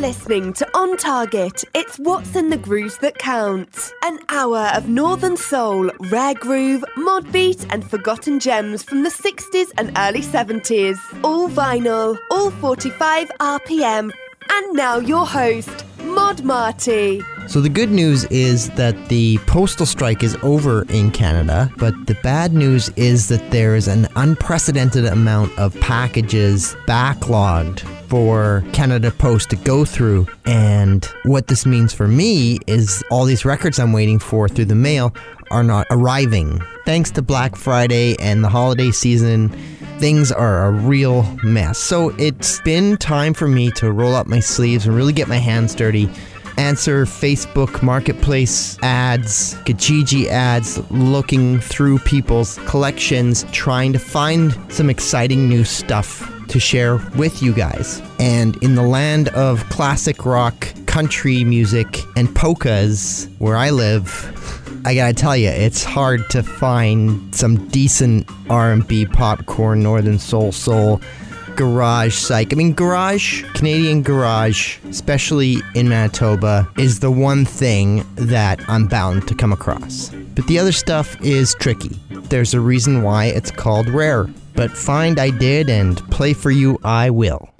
listening to On Target. It's what's in the grooves that count. An hour of Northern Soul, rare groove, mod beat and forgotten gems from the 60s and early 70s. All vinyl, all 45 RPM. And now your host, Mod Marty. So the good news is that the postal strike is over in Canada, but the bad news is that there is an unprecedented amount of packages backlogged for Canada Post to go through. And what this means for me is all these records I'm waiting for through the mail are not arriving. Thanks to Black Friday and the holiday season, things are a real mess. So it's been time for me to roll up my sleeves and really get my hands dirty. Answer Facebook Marketplace ads, Kijiji ads, looking through people's collections, trying to find some exciting new stuff to share with you guys. And in the land of classic rock, country music, and polkas, where I live, I gotta tell you, it's hard to find some decent R&B, popcorn, Northern Soul, garage psych. I mean, garage, Canadian garage, especially in Manitoba, is the one thing that I'm bound to come across. But the other stuff is tricky. There's a reason why it's called rare. But find I did, and play for you I will.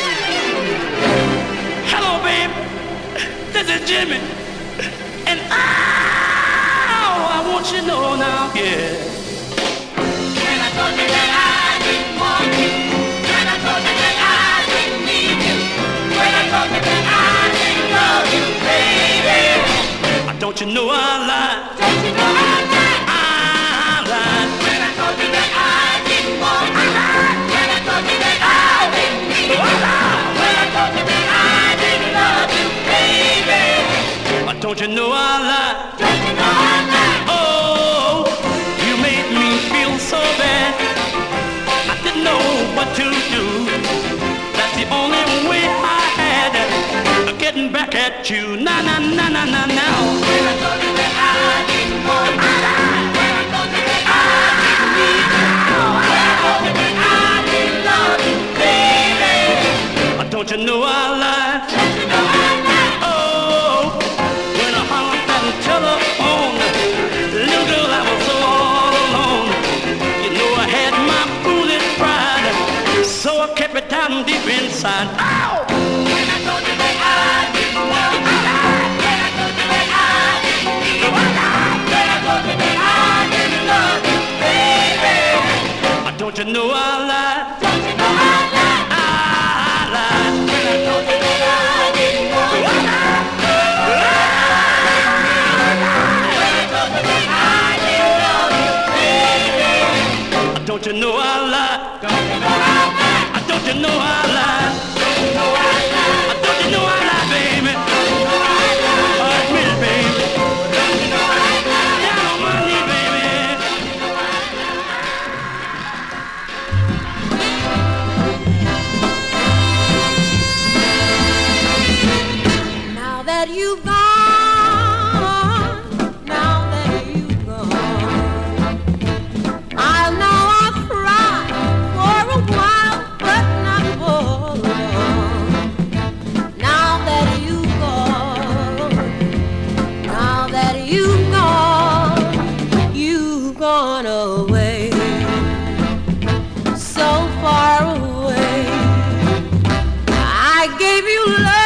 Hello, babe. This is Jimmy. And I want you to know now, yeah. When I told you that I didn't want you, when I told you that I didn't need you, when I told you that I didn't love you, baby. Don't you know I lied? Don't you know I lied? I lied. When I told you that I didn't want you, I lied. When I told you that I didn't need you, I lied. When I told you that I didn't love you, baby. Don't you know I lied? Don't you know I lied? Oh, you made me feel so bad. I didn't know what to do. That's the only way I had of getting back at you. Now. When I told you that I didn't want you, I lied. When I told you that I didn't need you, when I told you that I didn't love you, baby. Don't you know I lied? Don't you know I lied? Oh, when I hung up that telephone, little girl, I was so all alone. You know I had my foolish pride, so I kept it down deep inside. Ow! When I told you that I didn't want you, I lied. When I told you that I didn't need you, I lied. When I told you that I didn't love you, baby. Don't you know I lied? Don't you know I lied? I lied. When I told you that I didn't want you, I lied. When I told you that I didn't love you, baby. Don't you know I lied? Don't you know I lied? Don't you know I lied? Don't you know I lied? Don't you know I lied, baby? Don't you know I lied? Admit it, baby. Don't you know I lied? Down on my knee, baby. Now that you've gone, I'll know I'll cry for a while, but not for long. Now that you've gone away, so far away. I gave you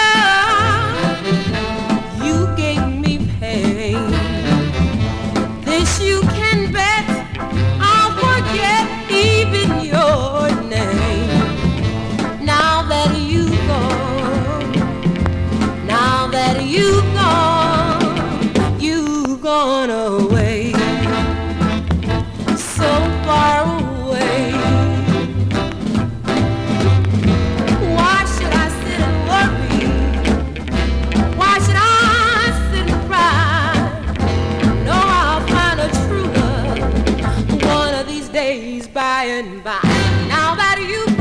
love, you gave me pain. This you can bet, I'll forget even your name. Now that you've gone away, so far away. Why should I sit and worry? Why should I sit and cry? No, I'll find a true love one of these days by and by. Now that you've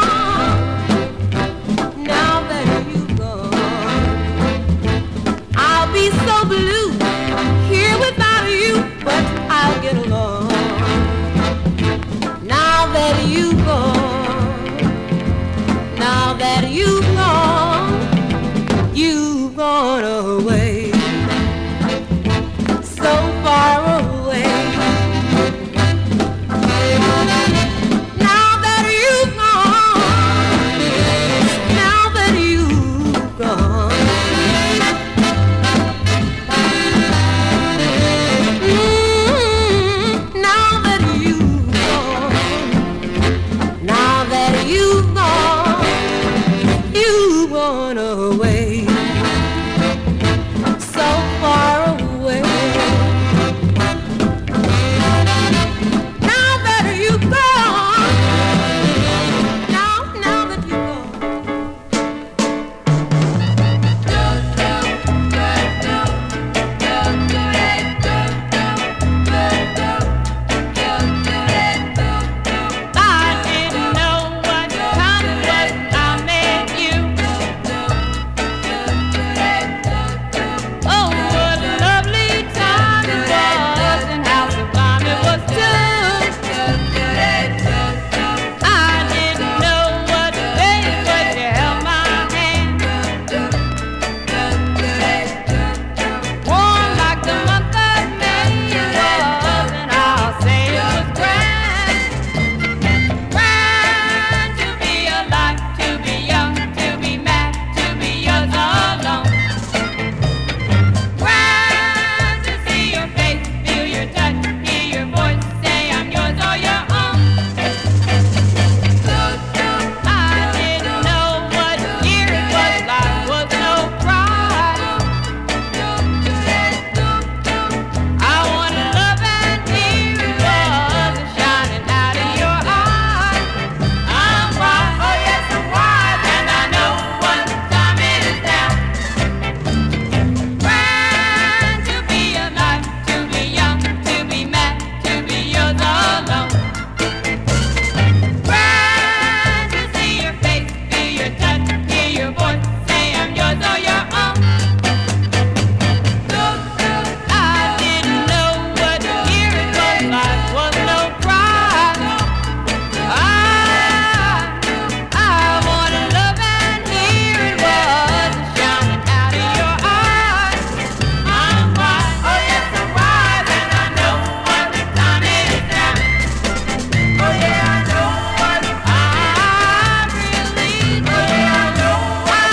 gone, I'll be so blue here without you, but I'll get along. Now that you've gone, gone away, so far away. Now that you've gone, now that you've gone, now that you've gone, now that you've gone, you've gone away, so far away. Now that you've gone, now that you've gone. I didn't know what time it was I met you. Oh, what a lovely time it was, and how sublime it was too. I didn't know what day it was you held my hand, warm like the month of May it was, and I'll say it was grand, grand to be alive, to be young, to be mad, to be yours alone. Grand to see your face, feel your touch, hear your voice, say I'm yours or your own. I didn't know what year it was, life was no pride. I wanna love and hear it was shining out of your eyes. I'm wise, oh yes I'm wise, and I know what time it is now. Grand to be alive, to be young, to be mad, to be yours alone. Grand to see your face, feel your touch, hear your voice, say I'm yours or your own. I didn't know what year it was, life was no pride. I wanna love and hear it was shining out of your eyes. I'm wise, oh yes I'm wise, and I know what time it is now. Oh yeah, I know what I really do. Oh yeah, I know what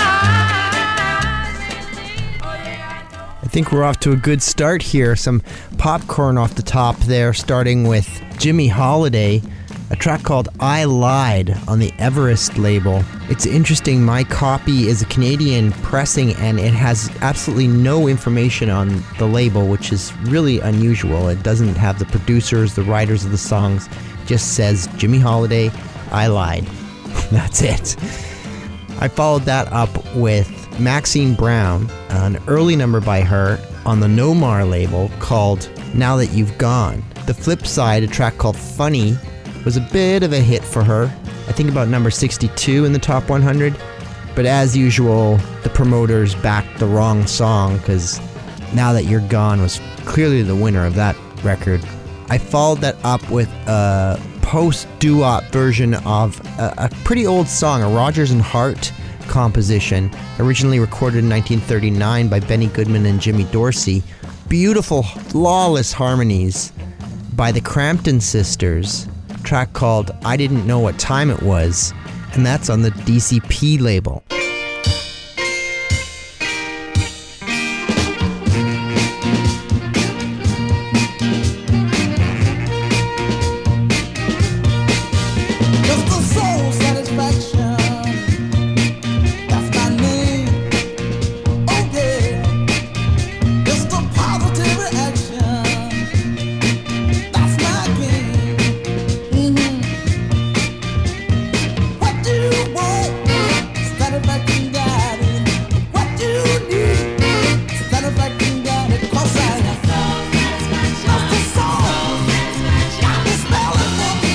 oh yeah, I know. I think we're off to a good start here. Some popcorn off the top there, starting with Jimmy Holiday, a track called I Lied on the Everest label. It's interesting, my copy is a Canadian pressing and it has absolutely no information on the label, which is really unusual. It doesn't have the producers, the writers of the songs, it just says Jimmy Holiday, I Lied. That's it. I followed that up with Maxine Brown, an early number by her on the Nomar label called Now That You've Gone. The flip side, a track called Funny, was a bit of a hit for her. I think about number 62 in the top 100. But as usual, the promoters backed the wrong song because Now That You're Gone was clearly the winner of that record. I followed that up with a post-doo-wop version of a pretty old song, a Rodgers and Hart composition, originally recorded in 1939 by Benny Goodman and Jimmy Dorsey. Beautiful, flawless harmonies by the Crampton Sisters, a track called I Didn't Know What Time It Was, and that's on the DCP label. Just the soul satisfaction. That's my name. Oh yeah. Just a positive reaction. That's my game. What do you want? Satisfaction got it. What do you need? Satisfaction got it. 'Cause I am just the soul. Got to smell it for me.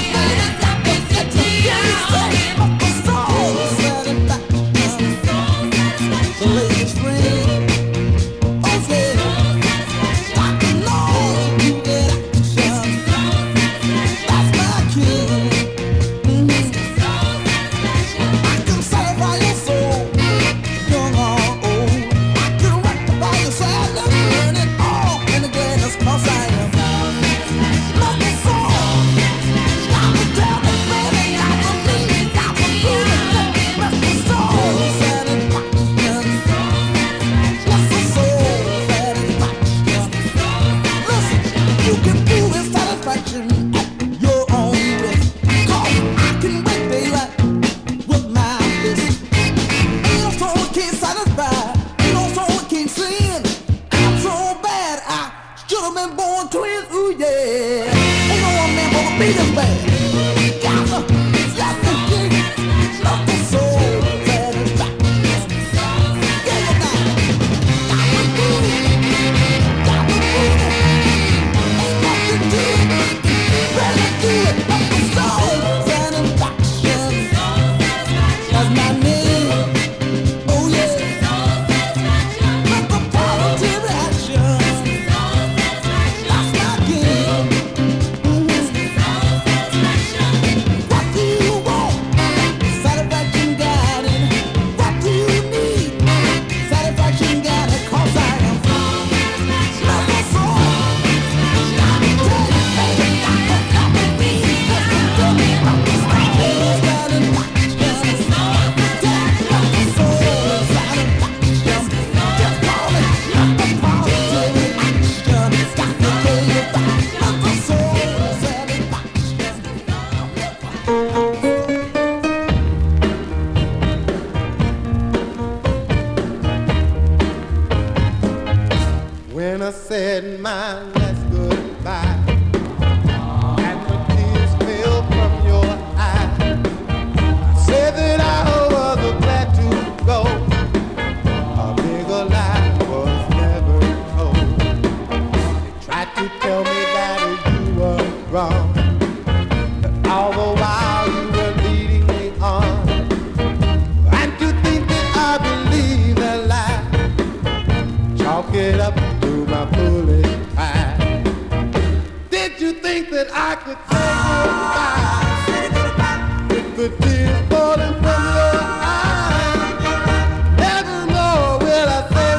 I can When I said my last goodbye and the tears fell from your eyes, I said that I was glad to go. A bigger lie was never told. They tried to tell me that you were wrong, but all the while you were leading me on. And to think that I believe that lie, chalk it up to my foolish pride. Did you think that I could say goodbye with the tears falling from your eyes? Nevermore will I say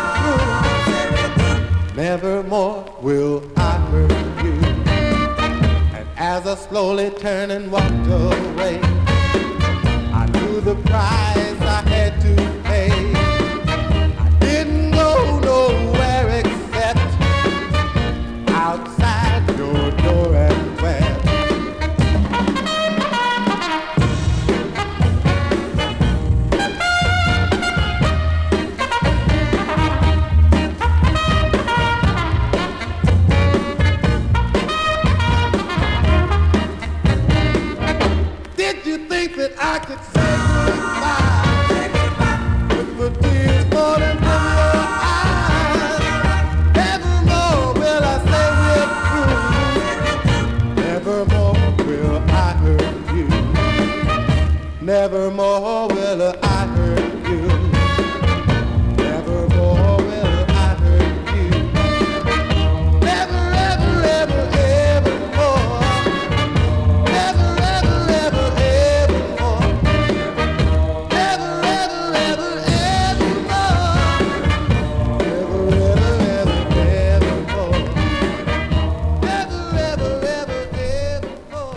we're through. Nevermore will I hurt you. And as I slowly turned and walked away, I knew the price I had to pay. I didn't go nowhere except outside your door and where. Did you think that I could say goodbye with the tears falling from your eyes? Nevermore will I say we're through. Nevermore will I hurt you. Nevermore will I hurt you. Nevermore will I hurt you. Never, ever, ever, ever more. Never, ever, ever, ever more. Never, ever, ever, ever more. Never, ever, ever, ever more. Never, ever, ever, ever more.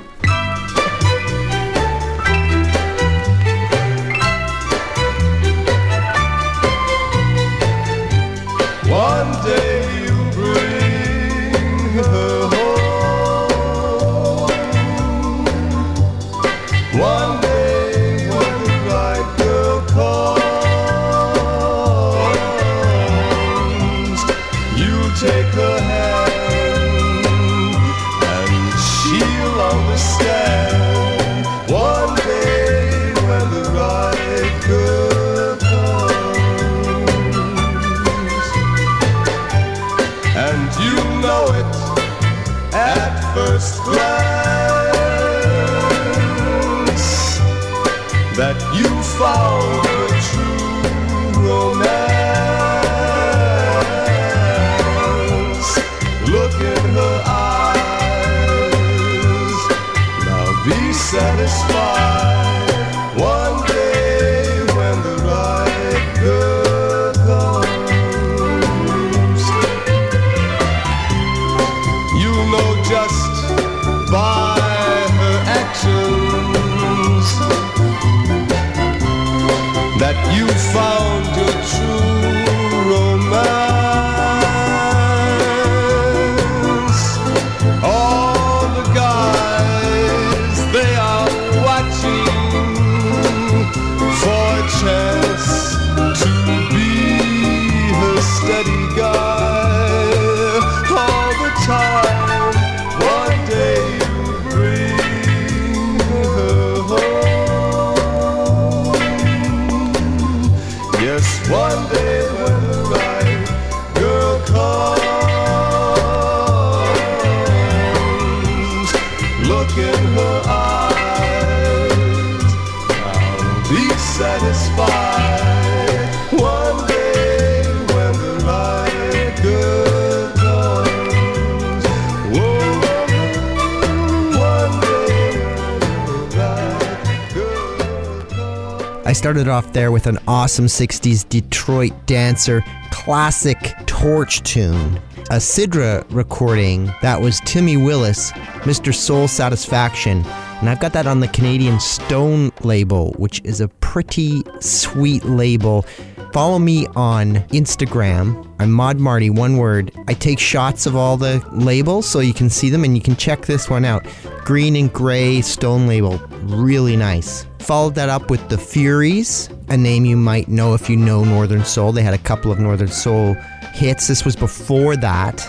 One day you bring her home. One day when the right girl comes, you take her hand and she'll understand. One day when the right girl comes, and you know it at first glance that you found a true romance. Look in her eyes, now be satisfied. One day when the right girl comes, you know just by her actions that you found your true romance. All the guys, they are watching for a chance to be her steady guy all the time. One day you when the right girl comes, look in her eyes, I'll be satisfied. One day when the right girl comes, whoa, one day when the right girl comes. I started off there with an awesome 60s Detroit dancer classic Torch tune, a Sidra recording that was Timmy Willis, Mr. Soul Satisfaction, and I've got that on the Canadian Stone label, which is a pretty sweet label. Follow me on Instagram. I'm Mod Marty, one word. I take shots of all the labels so you can see them, and you can check this one out. Green and gray Stone label, really nice. Followed that up with the Furies, a name you might know if you know Northern Soul. They had a couple of Northern Soul hits. This was before that,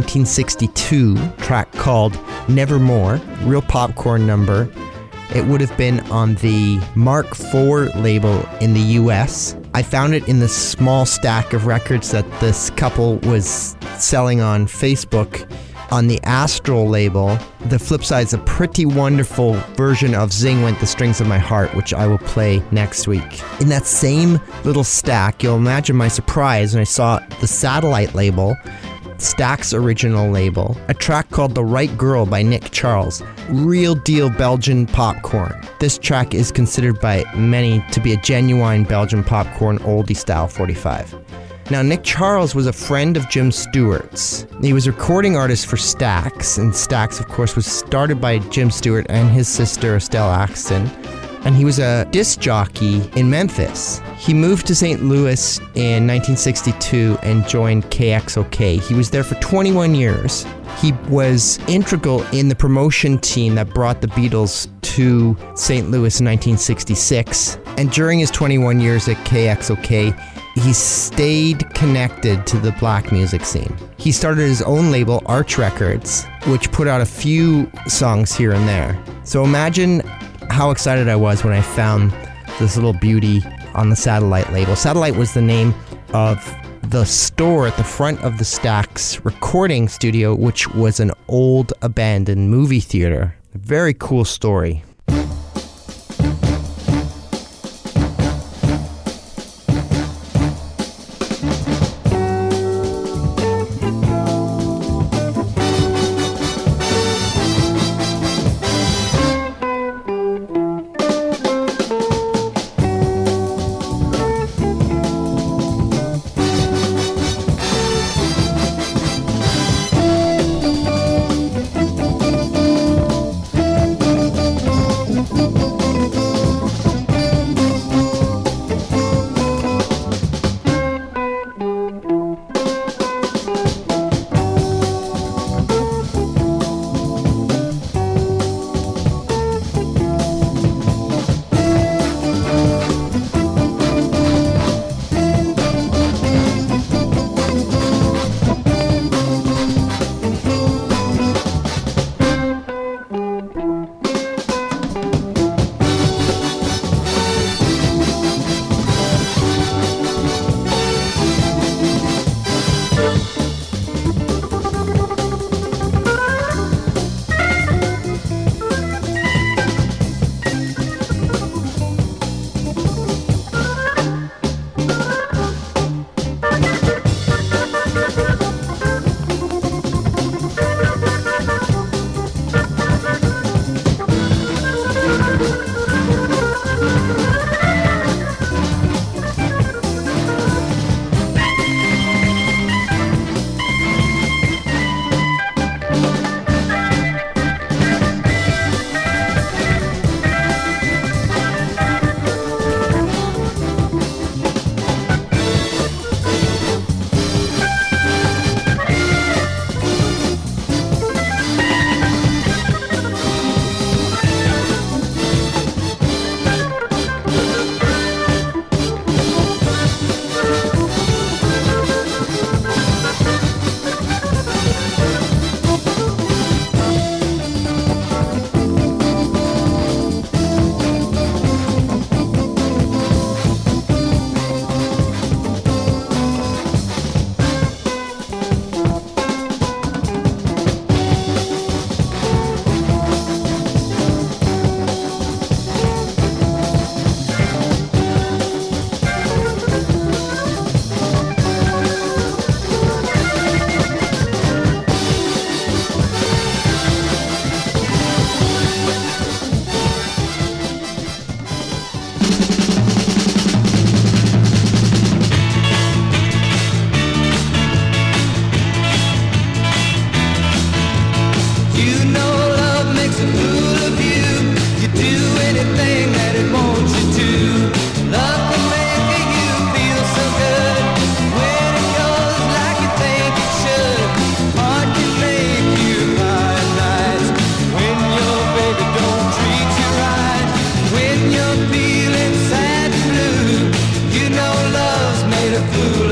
1962, track called Nevermore, real popcorn number. It would have been on the Mark IV label in the US. I found it in the small stack of records that this couple was selling on Facebook on the Astral label. The flip side is a pretty wonderful version of Zing Went the Strings of My Heart, which I will play next week. In that same little stack, you'll imagine my surprise when I saw the Satellite label, Stack's original label, a track called The Right Girl by Nick Charles. Real deal Belgian popcorn. This track is considered by many to be a genuine Belgian popcorn oldie style 45. Now, Nick Charles was a friend of Jim Stewart's. He was a recording artist for Stax, and Stax, of course, was started by Jim Stewart and his sister Estelle Axton. And he was a disc jockey in Memphis. He moved to St. Louis in 1962 and joined KXOK. He was there for 21 years. He was integral in the promotion team that brought the Beatles to St. Louis in 1966. And during his 21 years at KXOK, he stayed connected to the black music scene. He started his own label, Arch Records, which put out a few songs here and there. So imagine how excited I was when I found this little beauty on the Satellite label. Satellite was the name of the store at the front of the Stax recording studio, which was an old abandoned movie theater. A very cool story.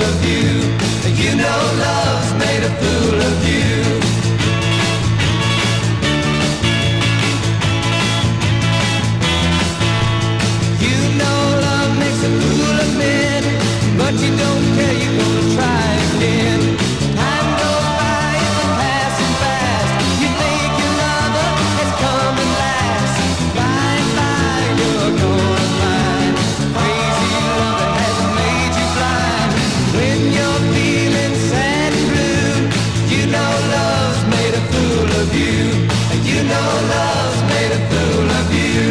of you. You know love's made a fool of you. You know love makes a fool of men, but you don't care, you're gonna try again. Time goes by, it's passing fast. You think your lover has come at last. By and by, you're gonna find crazy love has made you blind. When you're feeling sad and blue, you know love's made a fool of you. You know love's made a fool of you.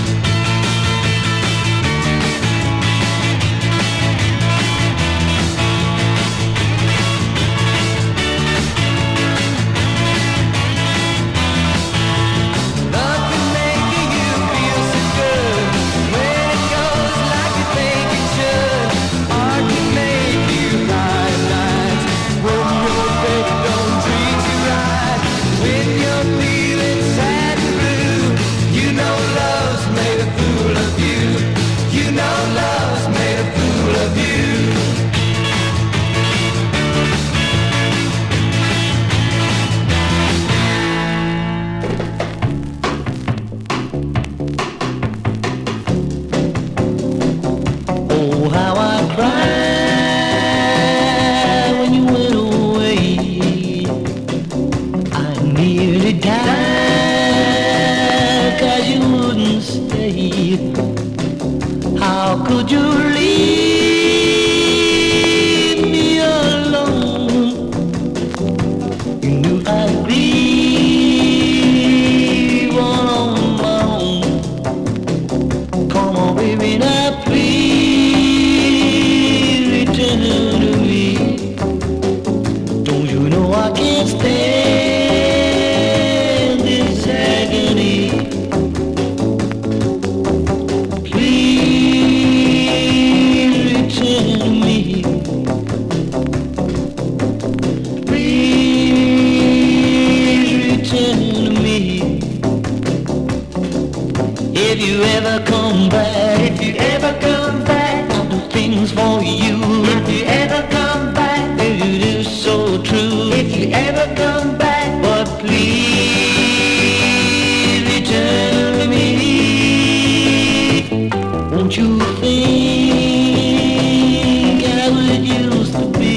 Love can make you feel so good when it goes like you think it should. Art can make you cry at night when your baby don't treat you right. When you're feeling sad and blue, you know love's made a fool of you. You know love's made a fool of you. Oh, how I cried when you went away. I nearly died 'cause you wouldn't stay. How could you leave me alone? You knew I'd grieve on my own. Come on, baby, now please return to me. Don't you know I can't stand this agony? Please return to me. Please return to me. If you ever come back, if you ever come back, I'll do things for you. If you ever come back, if you do so true. If you ever come back, but please return to me. Won't you think as it used to be?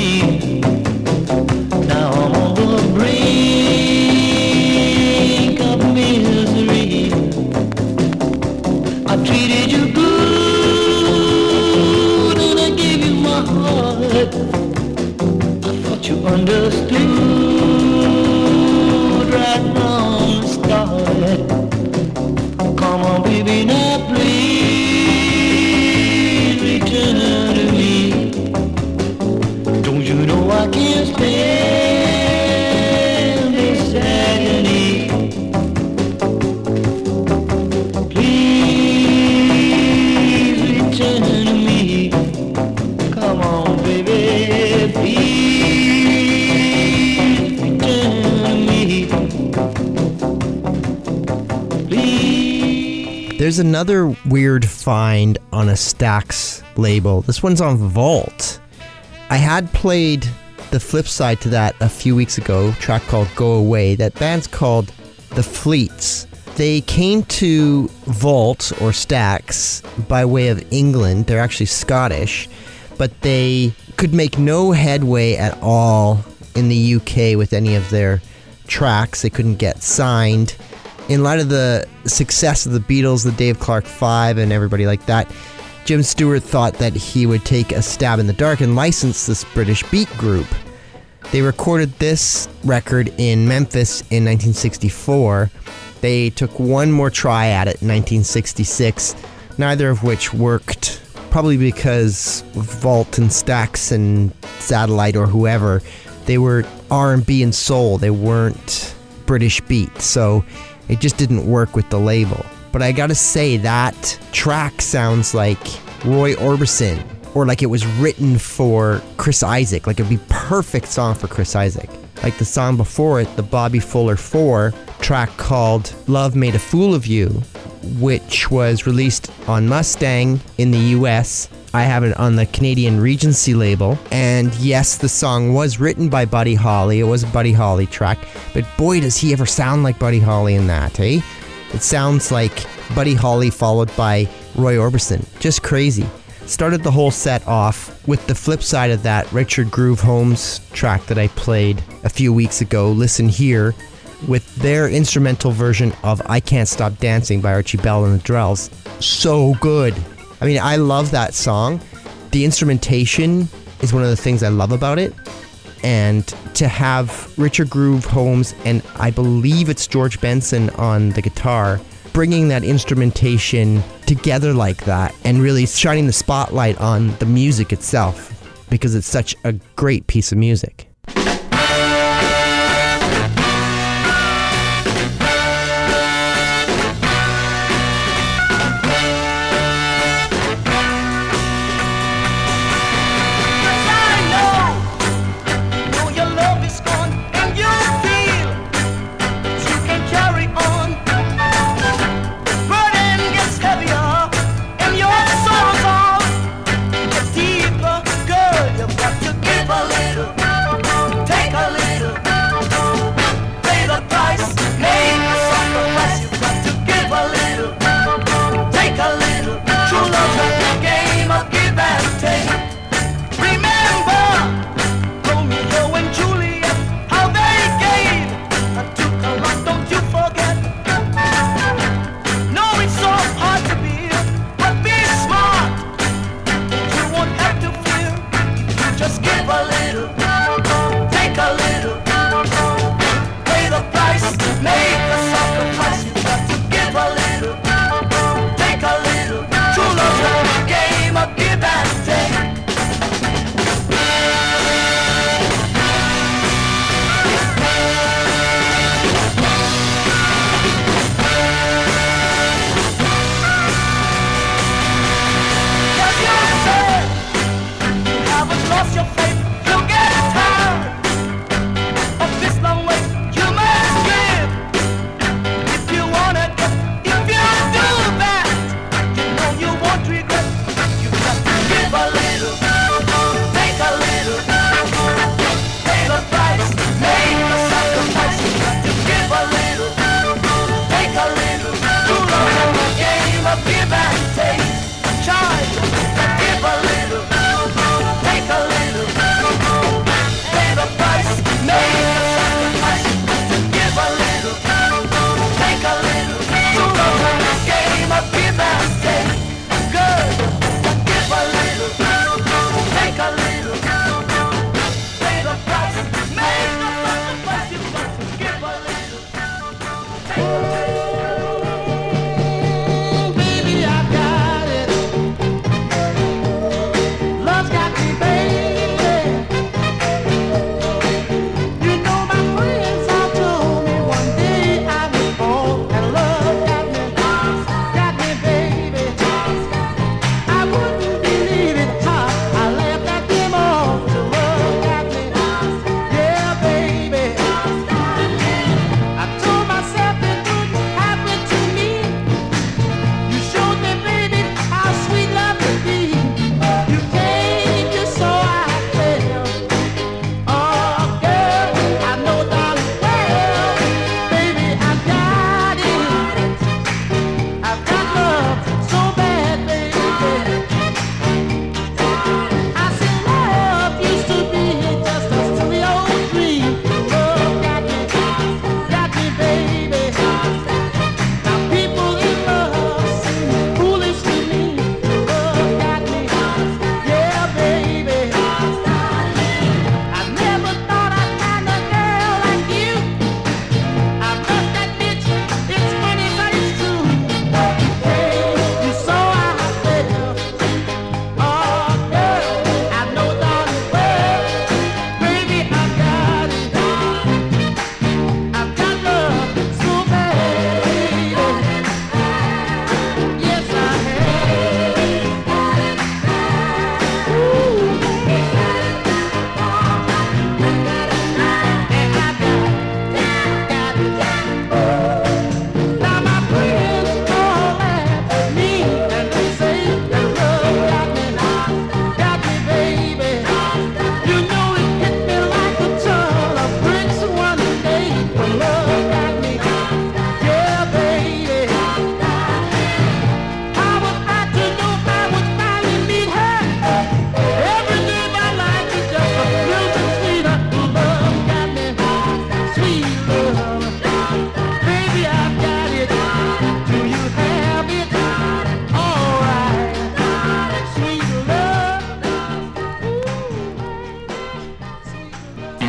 Now I'm on the brink of misery. I treated you good and I gave you my heart. I thought you understood right from the start. Come on, baby, now please return to me. Don't you know I can't stand this agony? Please return to me. Come on, baby, please return to me. Please. There's another weird find on a Stax label. This one's on Vault. I had played the flip side to that a few weeks ago, a track called Go Away. That band's called The Fleets. They came to Vault, or Stax, by way of England. They're actually Scottish, but they could make no headway at all in the UK with any of their tracks. They couldn't get signed. In light of the success of the Beatles, the Dave Clark 5, and everybody like that, Jim Stewart thought that he would take a stab in the dark and license this British beat group. They recorded this record in Memphis in 1964. They took one more try at it in 1966, neither of which worked, probably because Vault and Stax and Satellite or whoever, they were R&B and soul. They weren't British beat, so it just didn't work with the label. But I gotta say, that track sounds like Roy Orbison, or like it was written for Chris Isaak. Like it'd be perfect song for Chris Isaak. Like the song before it, the Bobby Fuller 4 track called Love Made a Fool of You, which was released on Mustang in the US. I have it on the Canadian Regency label. And yes, the song was written by Buddy Holly. It was a Buddy Holly track. But boy, does he ever sound like Buddy Holly in that, eh? It sounds like Buddy Holly followed by Roy Orbison. Just crazy. Started the whole set off with the flip side of that Richard Groove Holmes track that I played a few weeks ago, Listen Here, with their instrumental version of I Can't Stop Dancing by Archie Bell and the Drells. So good. I mean, I love that song. The instrumentation is one of the things I love about it. And to have Richard Groove Holmes and I believe it's George Benson on the guitar, bringing that instrumentation together like that and really shining the spotlight on the music itself, because it's such a great piece of music.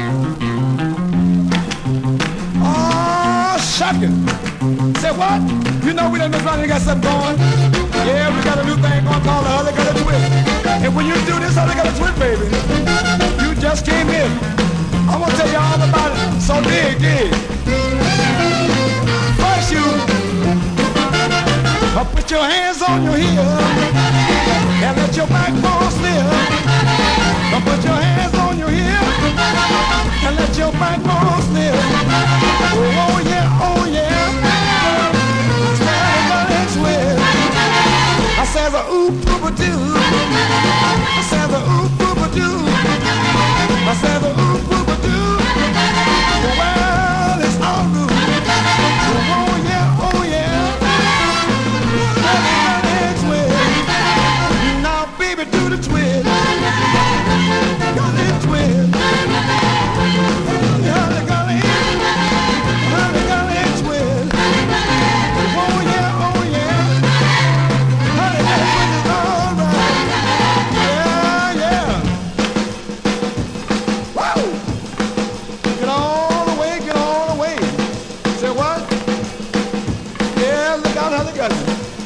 Oh, shucking. Say what? You know we done Miss Ronnie got something going. Yeah, we got a new thing going called the Hurly Gully Twist. And when you do this Hurly Gully Twist, baby, you just came in. I'm gonna tell you all about it. So dig. First you put your hands on your hips and let your backbone slip. Put your hands on your hips and let your backbone slip. Oh yeah, oh yeah. I says a ooh poopa doo. I says a ooh poopa doo. I says a ooh poopa doo. Well, it's all good. Oh yeah, oh yeah. Let me twist. Now baby do the twist. Got it twist. Hurly gully. Hurly gully twist. Oh yeah, oh yeah. Hurly gully twist is all right. Yeah. Woo! Get all the way. Say what? Yeah, look out, Hurly gully.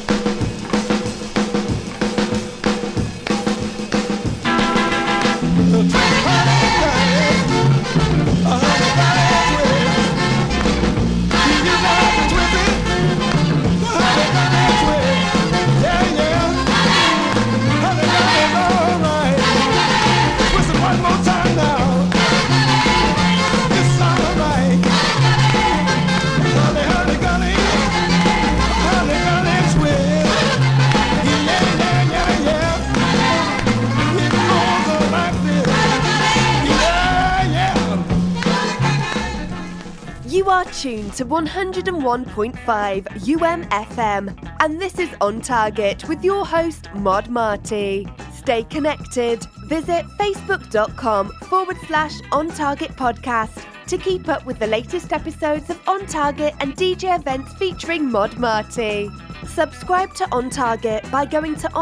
You are tuned to 101.5 UMFM, and this is On Target with your host, Mod Marty. Stay connected. Visit facebook.com/On Target podcast to keep up with the latest episodes of On Target and DJ events featuring Mod Marty. Subscribe to On Target by going to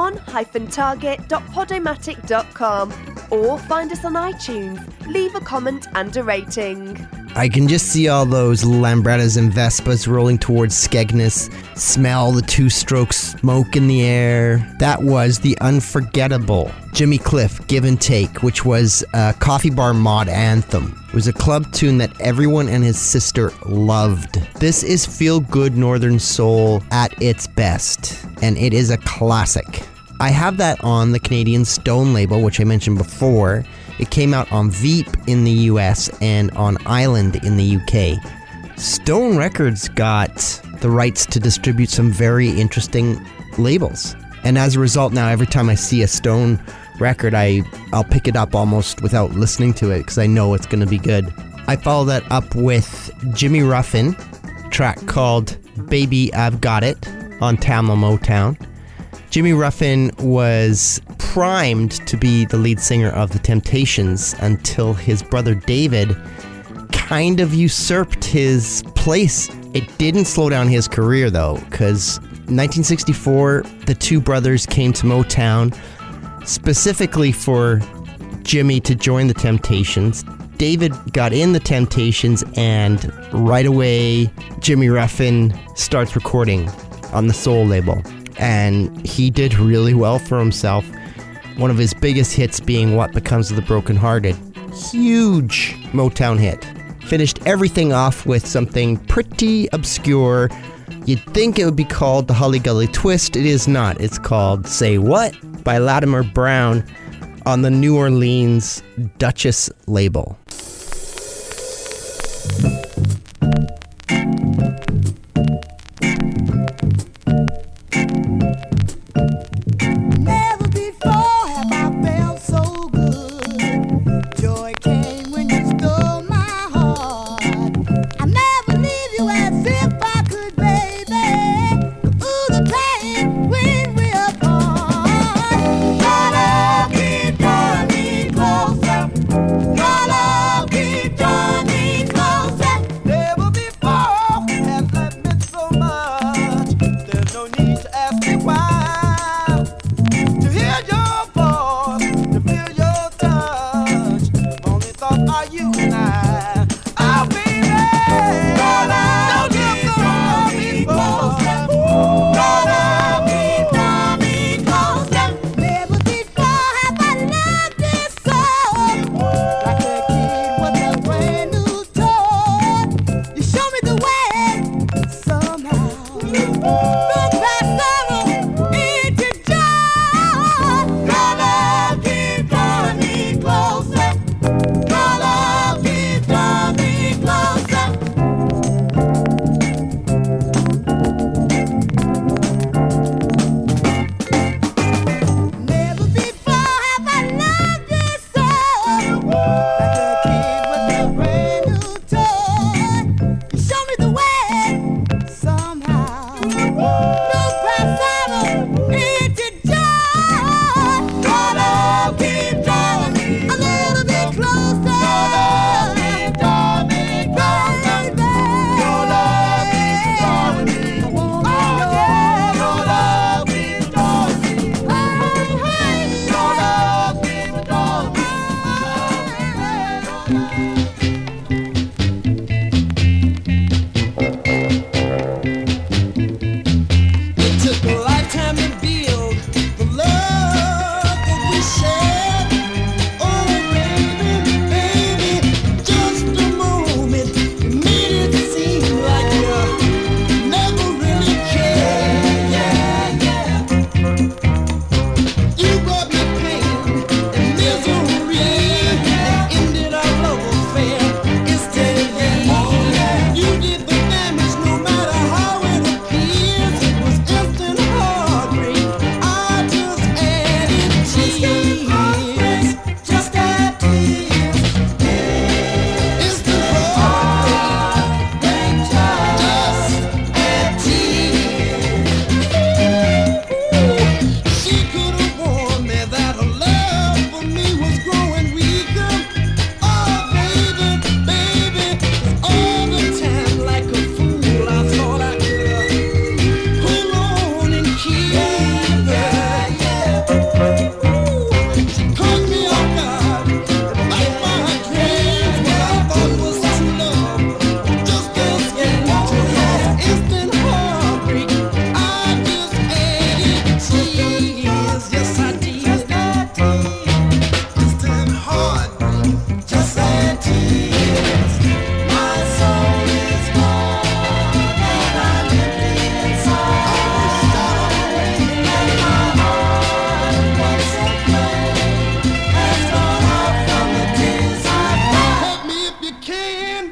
on-target.podomatic.com or find us on iTunes. Leave a comment and a rating. I can just see all those Lambrettas and Vespas rolling towards Skegness, smell the two-stroke smoke in the air. That was the unforgettable Jimmy Cliff, Give and Take, which was a coffee bar mod anthem. It was a club tune that everyone and his sister loved. This is feel-good Northern Soul at its best, and it is a classic. I have that on the Canadian Stone label, which I mentioned before. It came out on Veep in the US and on Island in the UK. Stone Records got the rights to distribute some very interesting labels. And as a result, now every time I see a Stone record, I'll pick it up almost without listening to it because I know it's going to be good. I follow that up with Jimmy Ruffin, track called Baby I've Got It on Tamla Motown. Jimmy Ruffin was primed to be the lead singer of The Temptations until his brother David kind of usurped his place. It didn't slow down his career though, because in 1964 the two brothers came to Motown specifically for Jimmy to join The Temptations. David got in The Temptations and right away Jimmy Ruffin starts recording on the Soul label. And he did really well for himself. One of his biggest hits being What Becomes of the Broken Hearted. Huge Motown hit. Finished everything off with something pretty obscure. You'd think it would be called the Hurly Gully Twist. It is not. It's called Say What by Latimer Brown on the New Orleans Duchess label. Never before have I felt so good. Joy came when you stole my heart. I never leave you as if I could, baby. Ooh, the pain when we're apart. Your love keep drawing me closer. Your love keep drawing me closer. Never before has life meant so much. There's no need to ask me why. To hear your voice, to feel your touch, only thought are you and I. It took a lifetime to build the love that we shared. Oh, baby, baby, just a moment made it seem like you never really cared. Yeah, yeah. You brought me pain and misery and ended our love affair instantly. You did the damage no matter how it appears. It was instant heartbreak. I just added tears. Just add tears. Instant heartbreak. Just add tears. She could have warned me that her love for me was growing weaker. Oh, baby, baby, all the time like a fool, I thought I could hold on and keep her. She caught me off guard, like my dreams, what I thought was true love. Just instant heartbreak. I just added tears. Yes, I did. Instant heartbreak. Just add tears. My soul is gone and I'm empty inside. I wish that away and my heart was so cold. Has gone out from the tears I've cried. Help me if you can.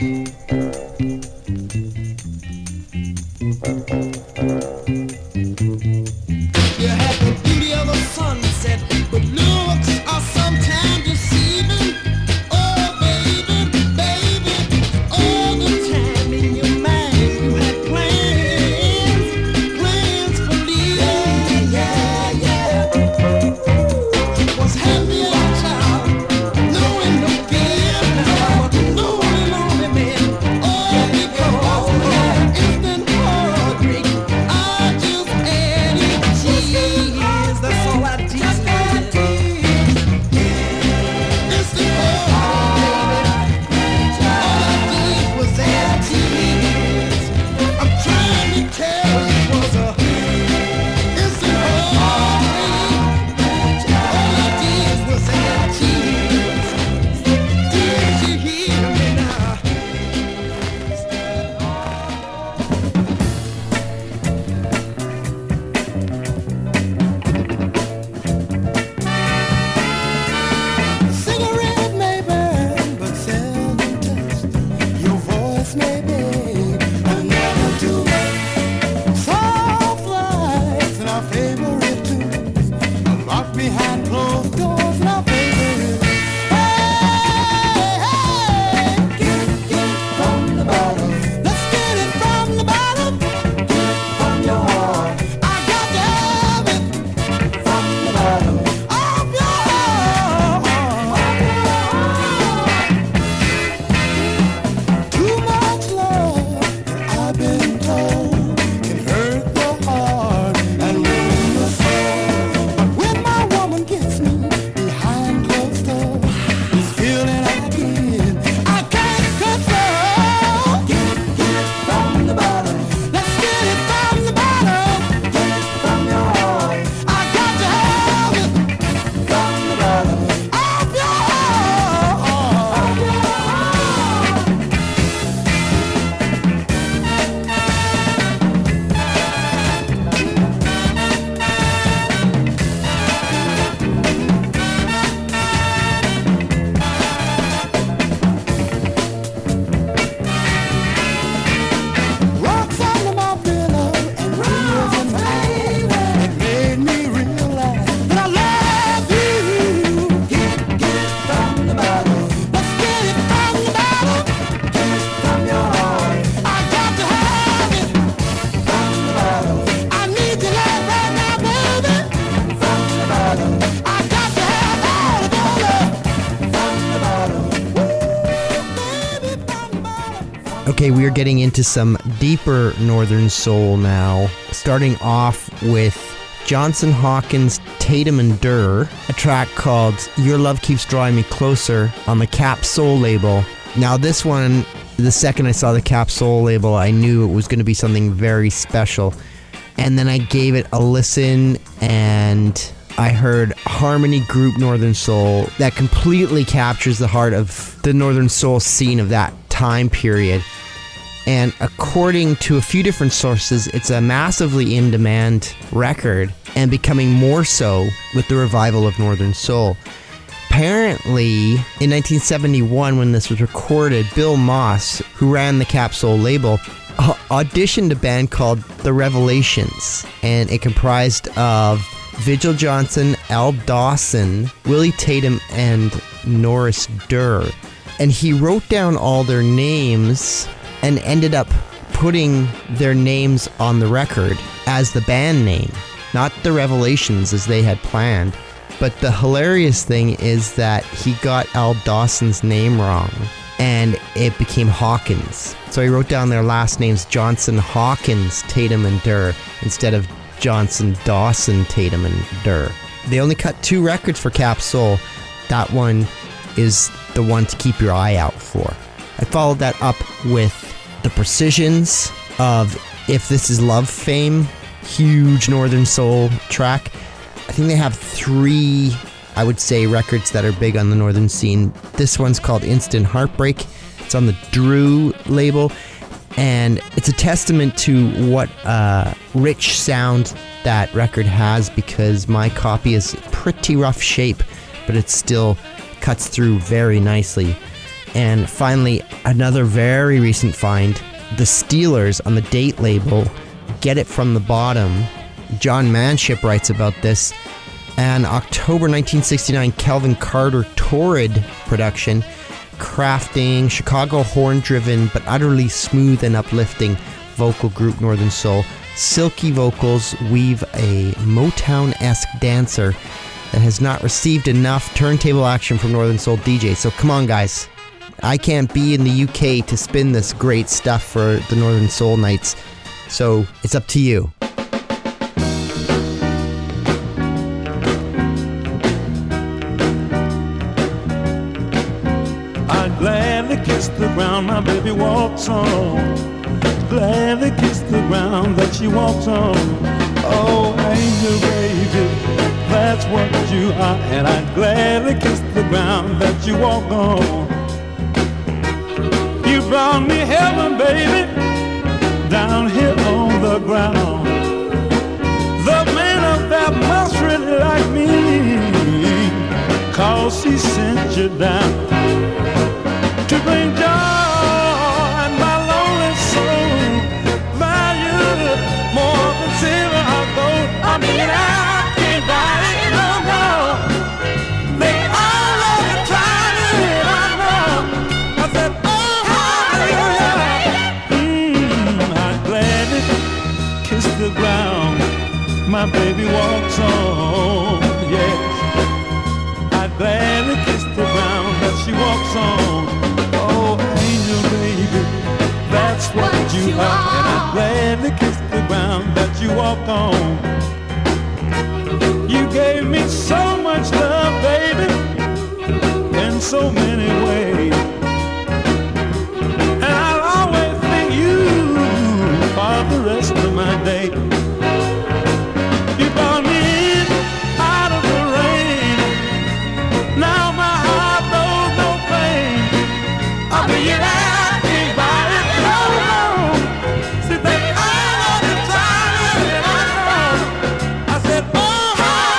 You had the beauty of a sunset, but looks are sometimes deceiving. Oh, baby, baby, all the time in your mind you had plans for leaving. Yeah, yeah. Was happy as a child, knowing no fear. Now I'm a lonely, lonely man. All because of instant heartbreak. I just added tears. That's all I did. Instant heartbreak, baby. All I did was add tears. I'm trying to tell you it was a instant heartbreak. All I did was add tears. Did you hear me now? Cigarette may burn, but seldom touch. Your voice may beg, but never do. Soft lights and our favorite tunes, locked behind closed doors and our favorite. Hey, hey, get it from the bottom. Let's get it from the bottom. Get it from your heart. I got to have it from the bottom of your heart. Too much love, I've been told, can hurt the heart and ruin the soul. But when my woman gets me behind closed doors, this feeling I get, I can't control. Get it from the bottom. Let's get it from the bottom. Get it from your heart. I got to have it from the bottom of your heart. Rocks under my pillow and tears in my eyes. It made me realize that I love you. Get it from the bottom. Let's get it from the bottom. Get it from your heart. I got to have it from the bottom. I need your love right now, baby. From the bottom. I got to have all of your love from the bottom. Woo, baby, from the bottom. Okay, we are getting into some deeper Northern Soul now, starting off with Johnson Hawkins, Tatum and Durr, a track called Your Love Keeps Drawing Me Closer on the Cap Soul label. Now this one, the second I saw the Cap Soul label, I knew it was going to be something very special. And then I gave it a listen and I heard Harmony Group Northern Soul that completely captures the heart of the Northern Soul scene of that time period. And according to a few different sources, it's a massively in-demand record and becoming more so with the revival of Northern Soul. Apparently, in 1971, when this was recorded, Bill Moss, who ran the Cap Soul label, auditioned a band called The Revelations, and it comprised of Vigil Johnson, Al Dawson, Willie Tatum, and Norris Durr. And he wrote down all their names and ended up putting their names on the record as the band name, not The Revelations as they had planned. But the hilarious thing is that he got Al Dawson's name wrong, and it became Hawkins. So he wrote down their last names, Johnson Hawkins, Tatum and Durr, instead of Johnson Dawson, Tatum and Durr. They only cut 2 records for Cap Soul. That one is the one to keep your eye out for. I followed that up with the Precisions of If This Is Love fame, huge Northern Soul track. I think they have 3, I would say, records that are big on the Northern scene. This one's called Instant Heartbreak. It's on the Drew label, and it's a testament to what rich sound that record has, because my copy is pretty rough shape, but it still cuts through very nicely. And finally, another very recent find, the Steelers on the Date label, Get It From the Bottom. John Manship writes about this. An October 1969 Kelvin Carter Torrid production, crafting Chicago horn-driven but utterly smooth and uplifting vocal group Northern Soul. Silky vocals weave a Motown-esque dancer that has not received enough turntable action from Northern Soul DJs. So come on, guys. I can't be in the UK to spin this great stuff for the Northern Soul nights, so it's up to you. I gladly kiss the ground my baby walks on. Gladly kiss the ground that she walks on. Oh, angel baby, that's what you are. And I gladly kiss the ground that you walk on. You brought me heaven, baby, down here on the ground. The man up there must really like me, 'cause he sent you down to bring joy in my lonely soul. Value more than silver or gold. I mean, I can't buy it no more. They all of you trying to hit, I know. I said, oh, hallelujah. I gladly kiss the ground my baby walks on, yes. I gladly kiss the ground that she walks on. Oh, angel baby, that's what you are. And I gladly kiss the ground that you walk on. You gave me so much love, baby, in so many ways. And I'll always thank you for the rest of my day. You brought me in out of the rain. Now my heart knows no pain. I mean, you can't buy it no more. See, they all of the time, and I know. I said, oh,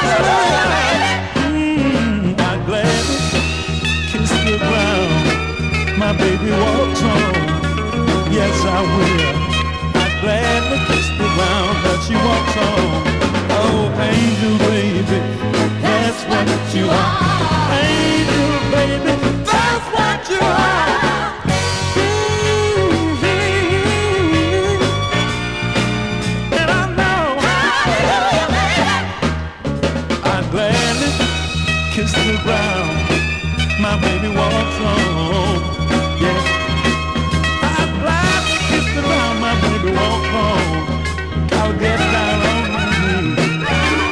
hallelujah. I gladly kiss the ground my baby walks on. Yes, I will. I gladly kiss the ground that she walks on. Oh, angel baby, that's what you are. Angel baby, that's what you are. And I know I gladly kiss the ground my baby walks on. Yeah, I gladly kiss the ground my baby walks on. I'll get down on my knees.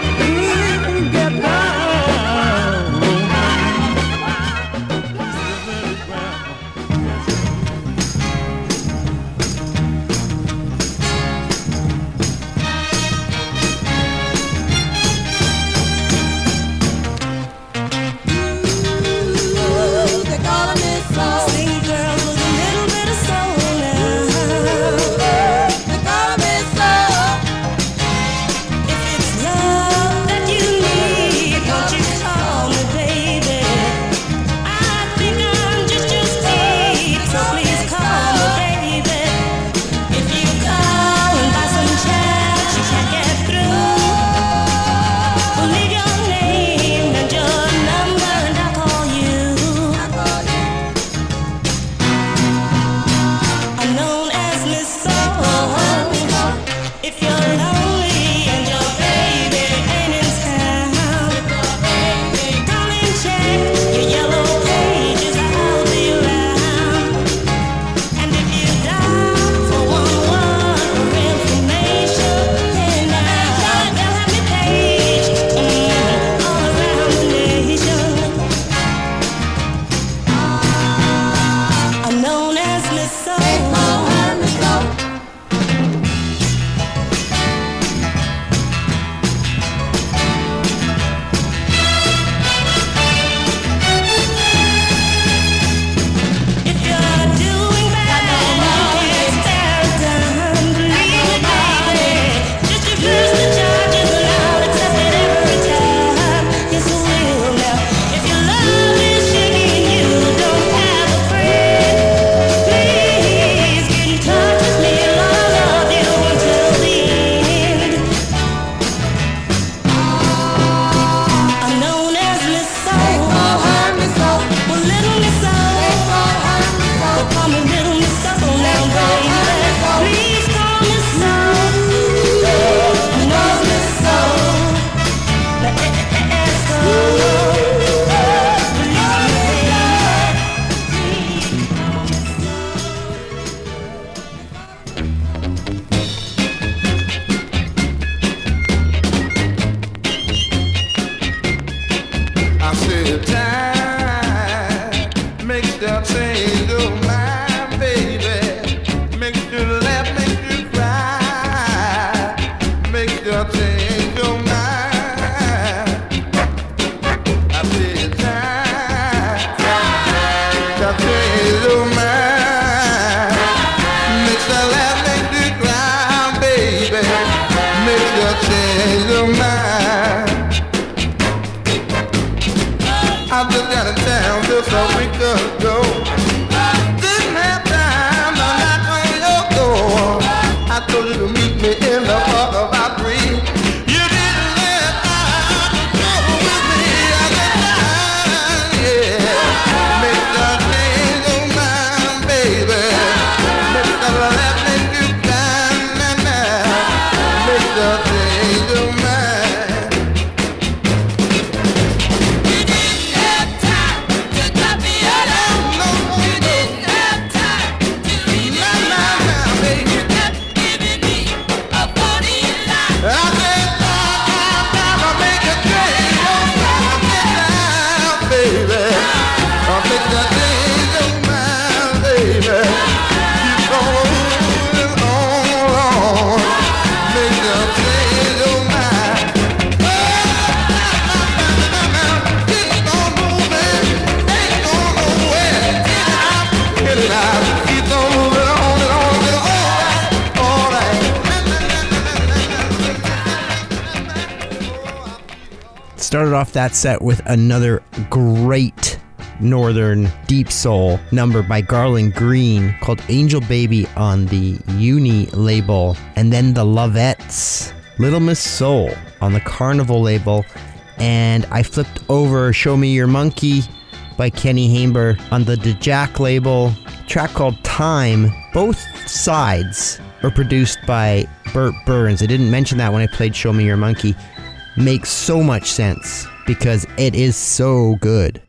Started off that set with another great northern deep soul number by Garland Green called Angel Baby on the Uni label, and then the Lovettes, Little Miss Soul on the Carnival label, and I flipped over Show Me Your Monkey by Kenny Hamer on the DeJack label, a track called Time. Both sides are produced by Burt Burns. I didn't mention that when I played Show Me Your Monkey. Makes so much sense because it is so good.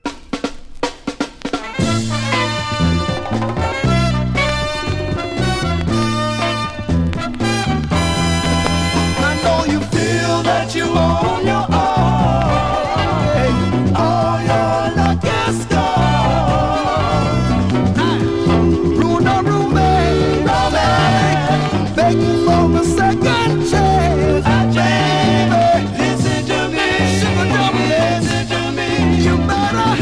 I know you feel that you own your own. Hey, all your luck is gone. Room on roommate, begging for a second chance. Baby, listen to me, you better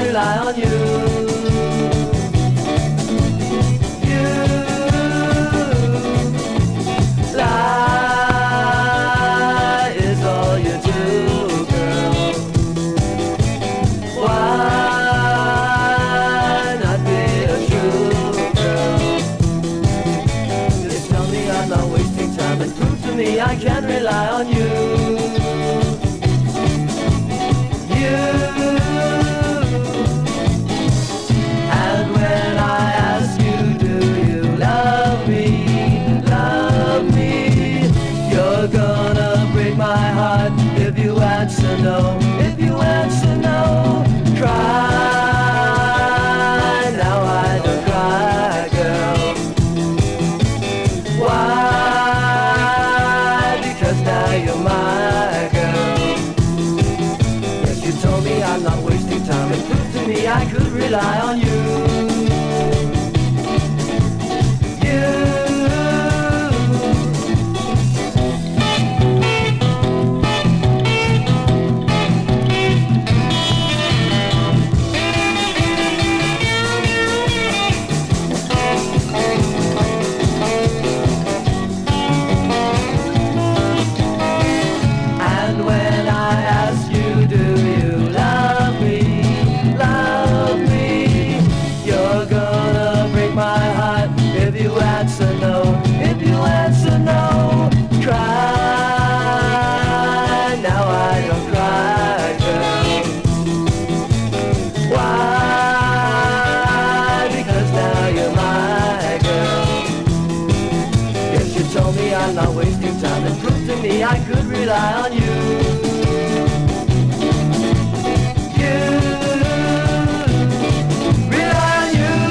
rely on you. Lie is all you do, girl. Why not be a true girl? Just tell me I'm not wasting time and prove to me I can rely on you. And when I ask you, do you love me? You're gonna break my heart if you answer no. If you answer no, cry. Now I don't cry, girl. Why? Because now you're my girl. Yes, you told me I'm not wasting time and proved to me I could rely on you. I could rely on you. Rely on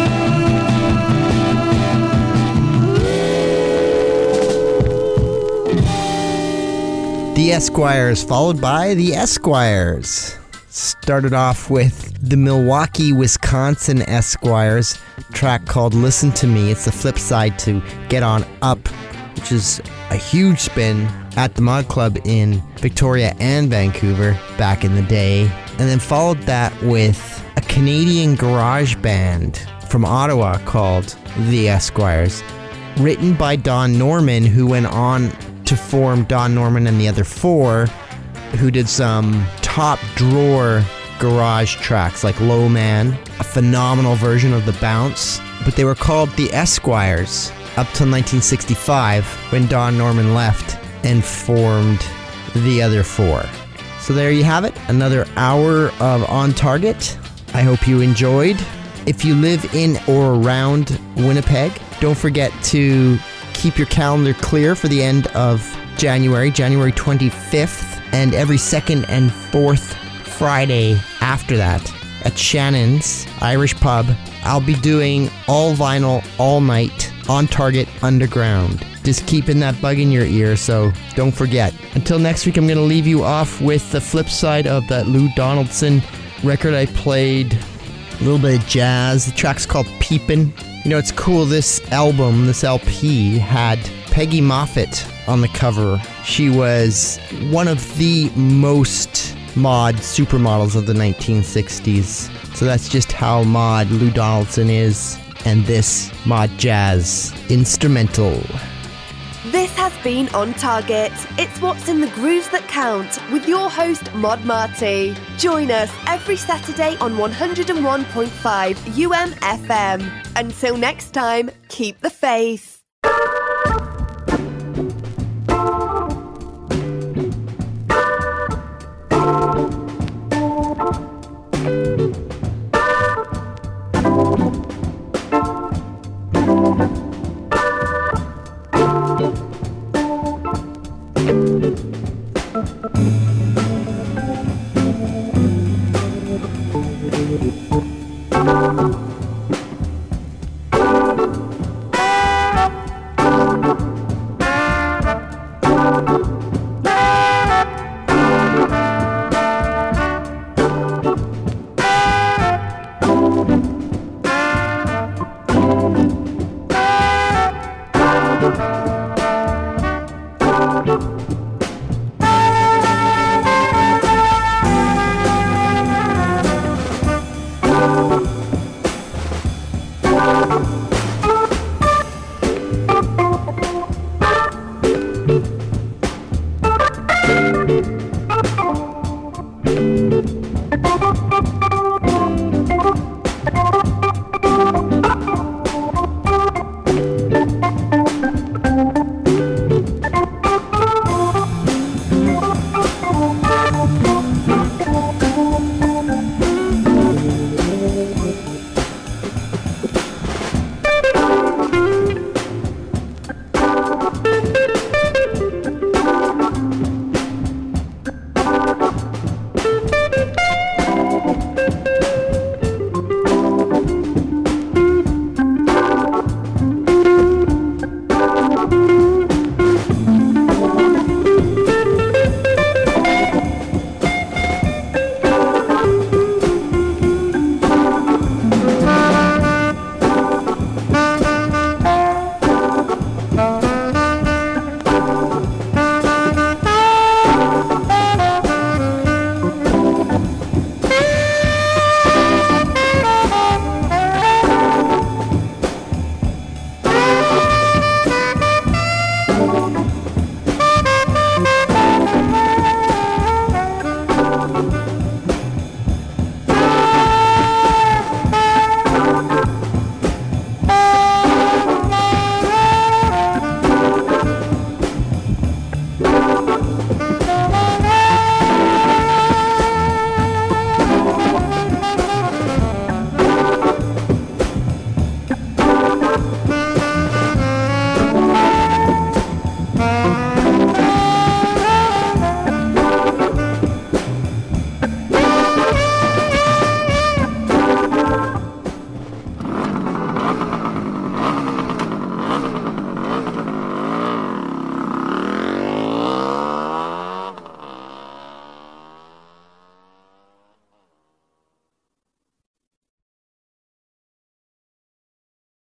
you. The Esquires, followed by the Esquires. Started off with the Milwaukee, Wisconsin Esquires, track called Listen to Me. It's the flip side to Get On Up, which is a huge spin at the Mod Club in Victoria and Vancouver back in the day. And then followed that with a Canadian garage band from Ottawa called The Esquires, written by Don Norman, who went on to form Don Norman and the Other Four, who did some top drawer garage tracks like Low Man, a phenomenal version of The Bounce. But they were called The Esquires up till 1965, when Don Norman left and formed The Other Four. So there you have it, another hour of On Target. I hope you enjoyed. If you live in or around Winnipeg, don't forget to keep your calendar clear for the end of January 25th, and every second and fourth Friday after that at Shannon's Irish Pub. I'll be doing all vinyl, all night, On Target Underground. Just keeping that bug in your ear, so don't forget. Until next week, I'm going to leave you off with the flip side of that Lou Donaldson record I played. A little bit of jazz. The track's called Peepin'. You know, it's cool, this album, this LP, had Peggy Moffat on the cover. She was one of the most mod supermodels of the 1960s. So that's just how mod Lou Donaldson is, and this mod jazz instrumental. This has been On Target. It's what's in the grooves that count with your host Mod Marty. Join us every Saturday on 101.5 UMFM. Until next time, keep the faith.